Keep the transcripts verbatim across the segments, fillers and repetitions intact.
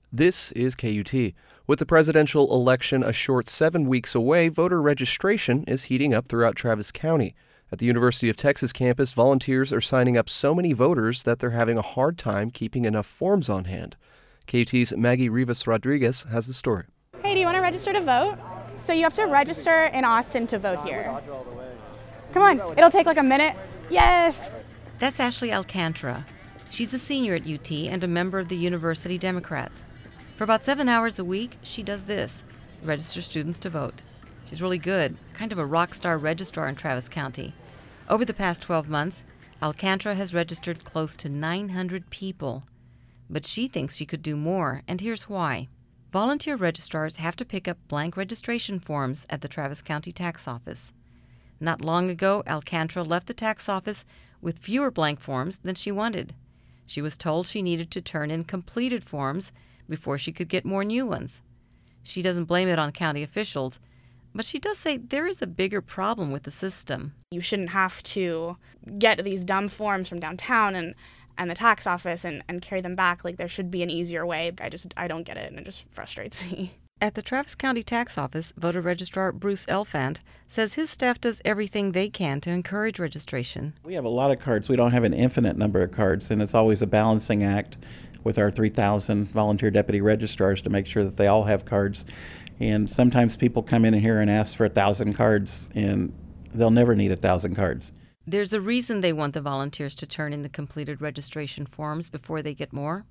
This is K U T. With the presidential election a short seven weeks away, voter registration is heating up throughout Travis County. At the University of Texas campus, volunteers are signing up so many voters that they're having a hard time keeping enough forms on hand. K U T's Maggie Rivas Rodriguez has the story. Hey, do you want to register to vote? So you have to register in Austin to vote here. Come on, it'll take like a minute. Yes! That's Ashley Alcantara. She's a senior at U T and a member of the University Democrats. For about seven hours a week, she does this, register students to vote. She's really good, kind of a rock star registrar in Travis County. Over the past twelve months, Alcantara has registered close to nine hundred people. But she thinks she could do more, and here's why. Volunteer registrars have to pick up blank registration forms at the Travis County Tax Office. Not long ago, Alcantara left the tax office with fewer blank forms than she wanted. She was told she needed to turn in completed forms before she could get more new ones. She doesn't blame it on county officials, but she does say there is a bigger problem with the system. You shouldn't have to get these dumb forms from downtown and, and the tax office and, and carry them back. Like, there should be an easier way. I just, I don't get it, and it just frustrates me. At the Travis County Tax Office, voter registrar Bruce Elfant says his staff does everything they can to encourage registration. We have a lot of cards. We don't have an infinite number of cards, and it's always a balancing act with our three thousand volunteer deputy registrars to make sure that they all have cards. And sometimes people come in here and ask for a thousand cards, and they'll never need a thousand cards. There's a reason they want the volunteers to turn in the completed registration forms before they get more.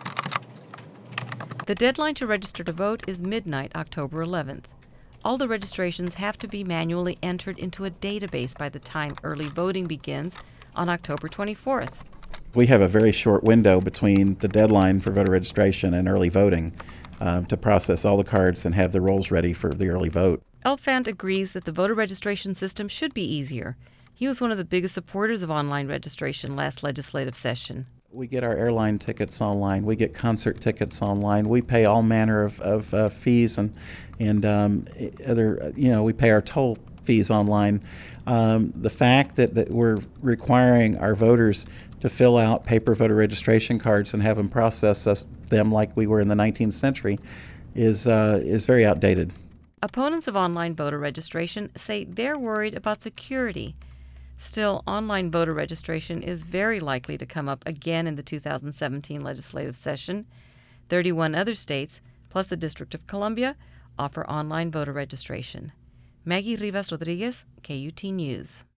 The deadline to register to vote is midnight, October eleventh. All the registrations have to be manually entered into a database by the time early voting begins on October twenty-fourth. We have a very short window between the deadline for voter registration and early voting uh, to process all the cards and have the rolls ready for the early vote. Elfant agrees that the voter registration system should be easier. He was one of the biggest supporters of online registration last legislative session. We get our airline tickets online. We get concert tickets online. We pay all manner of, of uh, fees and and um, other, you know, we pay our toll fees online. Um, the fact that, that we're requiring our voters to fill out paper voter registration cards and have them process us, them like we were in the nineteenth century is uh, is very outdated. Opponents of online voter registration say they're worried about security. Still, online voter registration is very likely to come up again in the two thousand seventeen legislative session. thirty-one other states, plus the District of Columbia, offer online voter registration. Maggie Rivas Rodriguez, K U T News.